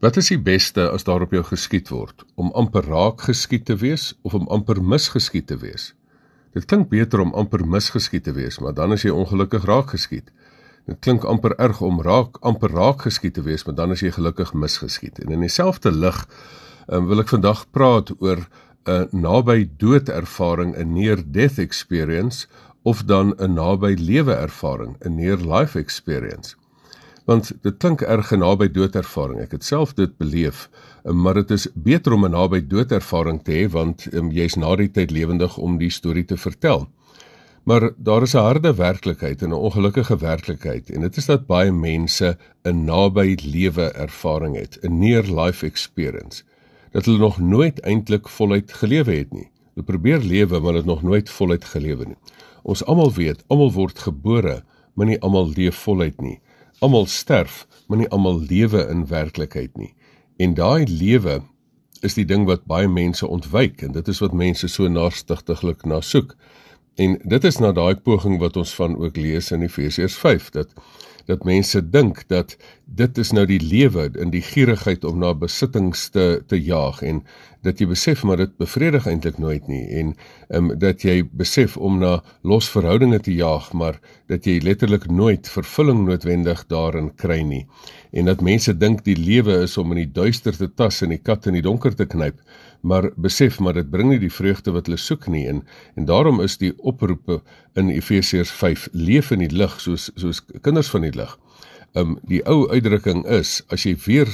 Wat is die beste as daar op jou geskiet word? Om amper raak geskiet te wees of om amper misgeskiet te wees? Dit klink beter om amper misgeskiet te wees, maar dan is jy ongelukkig raak geskiet. Dit klink amper erg om amper raak geskiet te wees, maar dan is jy gelukkig misgeskiet. En in dieselfde lig wil ek vandag praat oor 'n naby dood ervaring, 'n near-death experience, of dan 'n naby lewe ervaring, 'n near-life experience. Want dit klink erg 'n naby dood ervaring. Ek het self dit beleef, maar dit is beter om 'n naby dood ervaring te hê, want jy is na die tyd lewendig om die storie te vertel. Maar daar is 'n harde werklikheid en 'n ongelukkige werklikheid, en dit is dat baie mense 'n naby lewe ervaring het, 'n near-life experience, dat hulle nog nooit eintlik voluit gelewe het nie. Hulle probeer lewe, maar het nog nooit voluit gelewe nie. Ons almal weet, almal word gebore, maar nie almal leef voluit nie. Almal sterf, maar nie almal lewe in werklikheid nie. En daai lewe is die ding wat baie mense ontwyk, en dit is wat mense so naarstigtiglik na soek. En dit is na daai poging wat ons van ook lees in Efesiërs 5, dat mense dink dat dit is nou die lewe in die gierigheid om na besittings te jaag, en dat jy besef, maar dit bevredig eintlik nooit nie, en dat jy besef om na losverhoudinge te jaag, maar dat jy letterlik nooit vervulling noodwendig daarin kry nie, en dat mense dink die lewe is om in die duister te tas en die kat in die donker te knyp, maar besef, maar dit bring nie die vreugde wat hulle soek nie, en daarom is die oproepe in Efesiërs 5, leef in die lig, soos kinders van die lig. Die ou uitdrukking is, as jy weer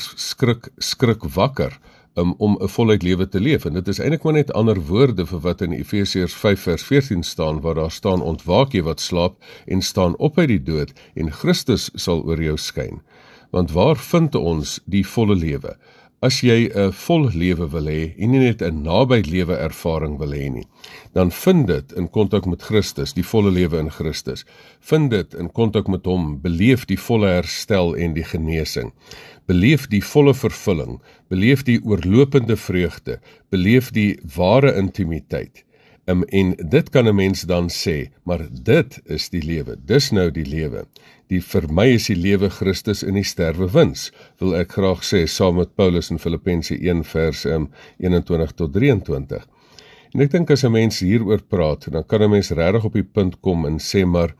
skrik wakker, om 'n voluit lewe te leef, en dit is eintlik maar net ander woorde vir wat in Efesiërs 5 vers 14 staan, waar daar staan, ontwaak jy wat slaap, en staan op uit die dood, en Christus sal oor jou skyn. Want waar vind ons die volle lewe? As jy 'n vol lewe wil hê, en nie net 'n naby lewe ervaring wil hê nie, dan vind dit in kontak met Christus, die volle lewe in Christus. Vind dit in kontak met hom, beleef die volle herstel en die genesing. Beleef die volle vervulling, beleef die oorlopende vreugde, beleef die ware intimiteit. En dit kan 'n mens dan sê, maar dit is die lewe, dis nou die lewe. Vir my is die lewe Christus en die sterwe wins, wil ek graag sê, saam met Paulus in Filippense 1 vers 21 tot 23. En ek dink as 'n mens hieroor praat, dan kan 'n mens regtig op die punt kom en sê, maar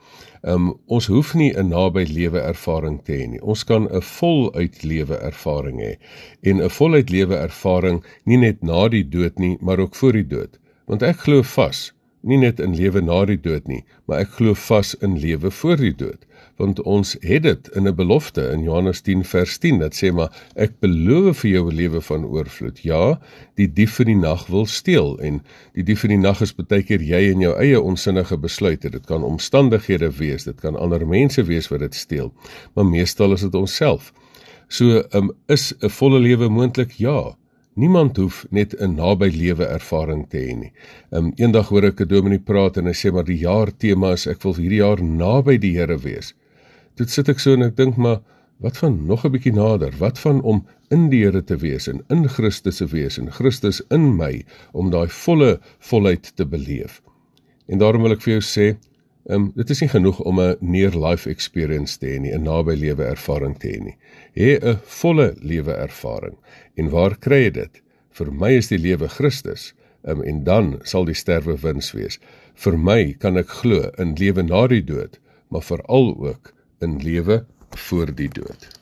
ons hoef nie 'n naby lewe ervaring te hê nie. Ons kan 'n voluit lewe ervaring hê. En 'n voluit lewe ervaring nie net na die dood nie, maar ook voor die dood. Want ek glo vas, nie net in lewe na die dood nie, maar ek glo vas in lewe voor die dood. Want ons het dit in 'n belofte in Johannes 10 vers 10, dat sê maar, ek beloof vir jou 'n lewe van oorvloed. Ja, die dief van die nag wil steel, en die dief van die nag is baie keer jy in jou eie onsinnige besluite. Dit kan omstandighede wees, dit kan ander mense wees wat dit steel, maar meestal is dit onsself. So, is 'n volle lewe moontlik? Ja. Niemand hoef net 'n naby lewe ervaring te hê nie. Eendag hoor ek 'n dominee praat en hy sê, maar die jaar tema is, ek wil hierdie jaar naby die Here wees. Dit sit ek so en ek dink, maar wat van nog 'n bietjie nader? Wat van om in die Here te wees en in Christus te wees en Christus in my, om daai volheid te beleef? En daarom wil ek vir jou sê, dit is nie genoeg om 'n near-life experience te hê nie, 'n naby lewe ervaring te hê nie. Hê 'n volle lewe ervaring. En waar kry jy dit? Vir my is die lewe Christus, en dan sal die sterwe wins wees. Vir my kan ek glo in lewe na die dood, maar veral ook in lewe voor die dood.